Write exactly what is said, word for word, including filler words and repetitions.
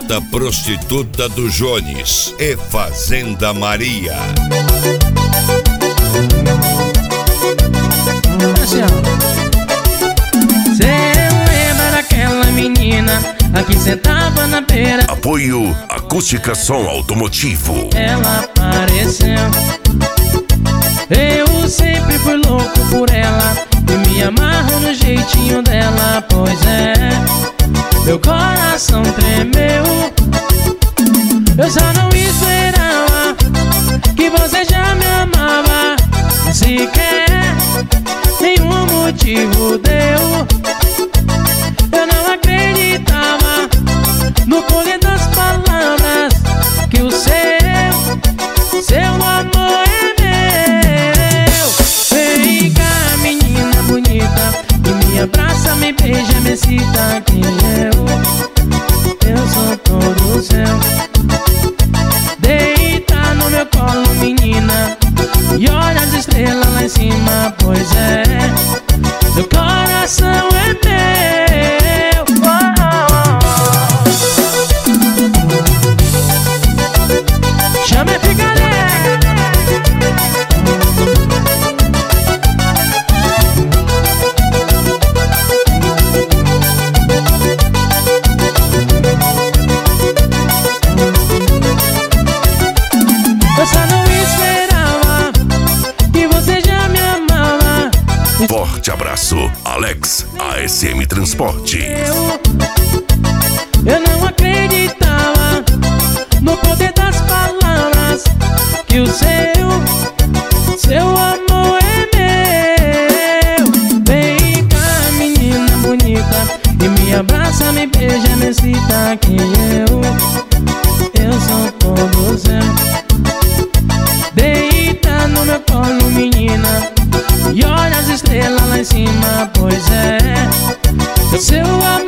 Festa Prostituta do Jones e Fazenda Maria. Cê lembra daquela menina a que sentava na beira? Apoio Acústica Som Automotivo. Ela apareceu. Eu sempre fui louco por ela e me amarro no jeitinho dela. Pois é, meu coração tremeu. Eu só não esperava que você já me amava. Sequer nenhum motivo deu. Eu não acreditava no poder das palavras, que o seu, seu amor é meu. Vem cá, menina bonita, e me abraça, me beija, me cita. Quem eu? Eu sou todo seu. Deita no meu colo, menina, e olha as estrelas lá em cima. Pois é, seu coração é meu. Oh, oh, oh. Chama e fica eu só não esperava que você já me amava. Forte abraço, Alex, A S M Transportes. Eu, eu não acreditava no poder das palavras, que o seu, seu amor é meu. Vem cá, menina bonita, e me abraça, me beija, me cita. Quem eu? Eu sou todo seu. Deita no meu colo, menina, e olha as estrelas lá em cima. Pois é, seu amor